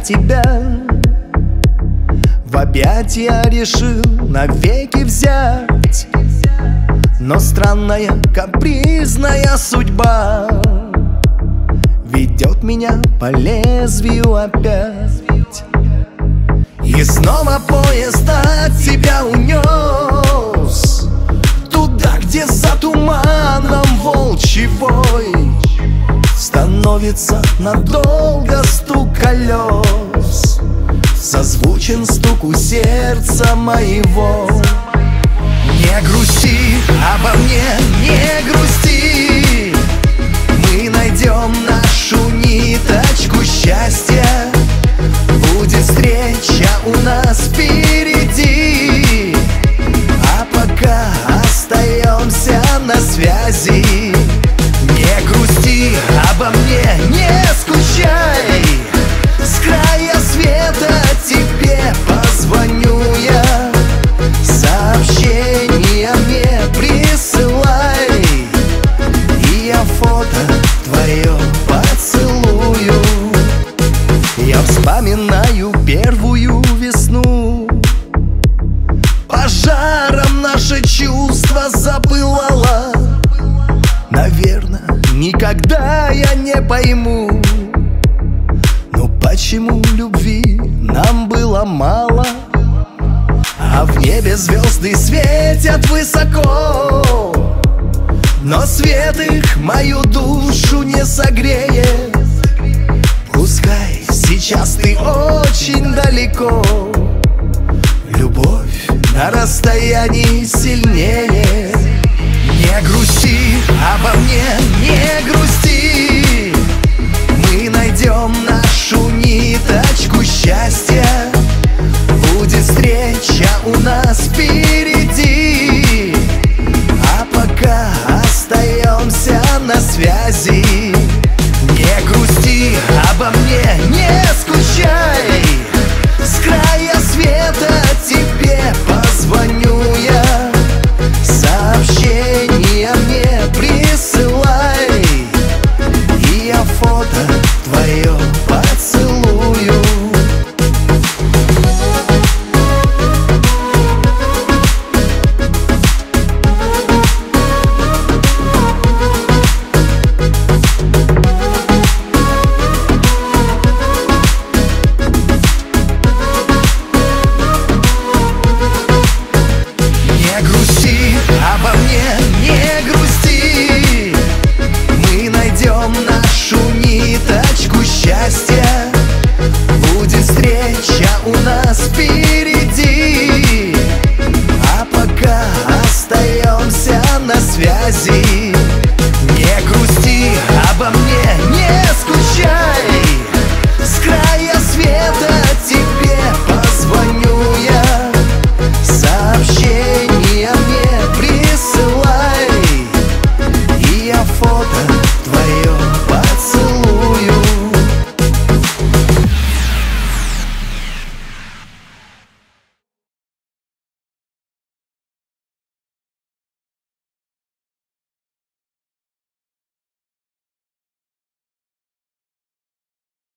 тебя в объятия решил навеки взять. Но странная, капризная судьба ведет меня по лезвию опять. И снова поезд от тебя унес туда, где за туманом волчий вой становится надолго стук колес, созвучен стуку сердца моего. Не грусти обо мне, не грусти, мы найдем нашу ниточку счастья. Будет встреча у нас впереди, а пока остаемся на связи. Не грусти обо мне, не скучай, с края света тебе позвоню я. Сообщения мне присылай, и я фото твое поцелую. Я вспоминаю первую весну, пожаром наше чувство запылало. Наверное, никогда я не пойму, но почему любви нам было мало. А в небе звезды светят высоко, но свет их мою душу не согреет. Пускай сейчас ты очень далеко, любовь на расстоянии сильнее. Не грусти обо мне, не грусти, мы найдем нашу ниточку счастья. Будет встреча у нас впереди, а пока остаемся на связи. Не грусти обо мне, не скучай, с края света тебе позвоню я. Сообщения мне присылай, и я фото твое поцелую. Обо мне не грусти, мы найдем нашу ниточку счастья. Будет встреча у нас впереди, а пока остаемся на связи.